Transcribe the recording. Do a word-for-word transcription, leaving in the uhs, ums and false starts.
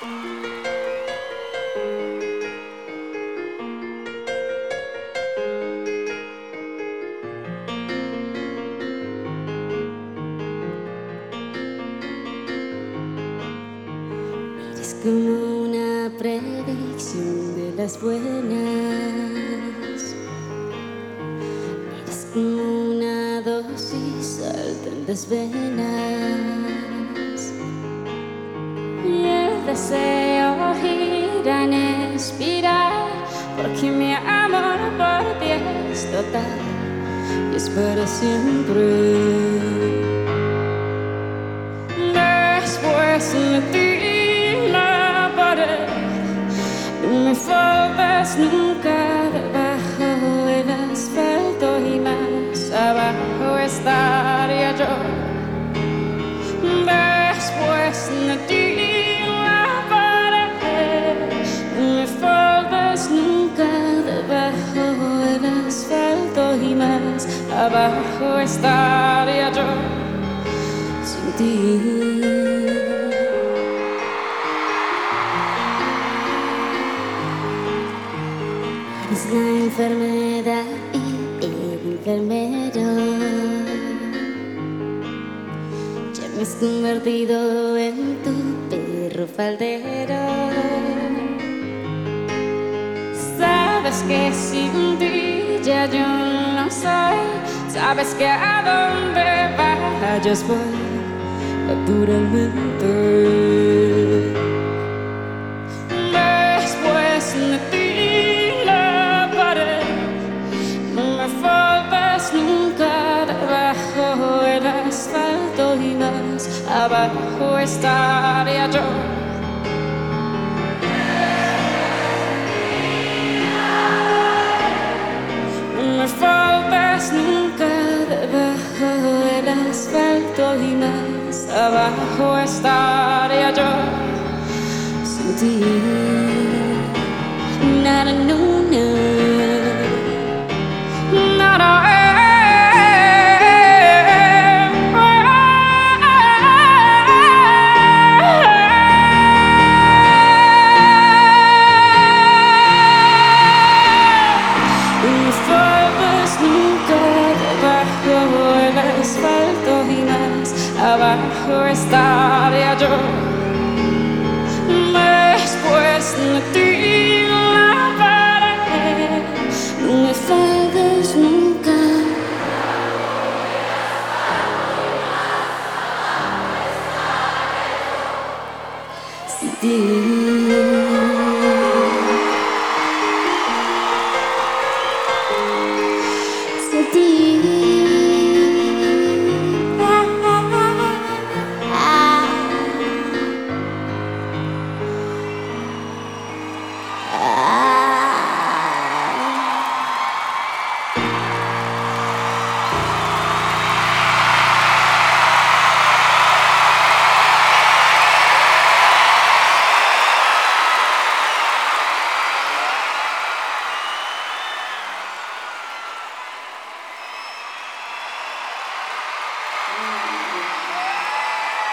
Eres como una predicción de las buenas. Eres como una dosis alta en las venas. Y el deseo gira en espiral, porque mi amor por ti es total y es para siempre. Después de ti la pared, no me faltas nunca debajo del asfalto, y más abajo estaría yo. Después de ti la pared, no me faltas nunca debajo del asfalto, y más abajo estaría yo sin ti. Es la enfermedad y el enfermero. Ya me has convertido en tu perro faldero. Sabes que sin ti ya yo no soy. Sabes que a donde vayas voy naturalmente. Después de ti la pared, no me faltas nunca debajo del asfalto, y más abajo estaría yo. No me faltas nunca debajo del asfalto, y más abajo estaría yo sin ti. Nada, no, no. Nada, eh. No faltas nunca debajo del asfalto, y más abajo estaría yo. Después de ti la pared, no me faltas nunca. Sin ti.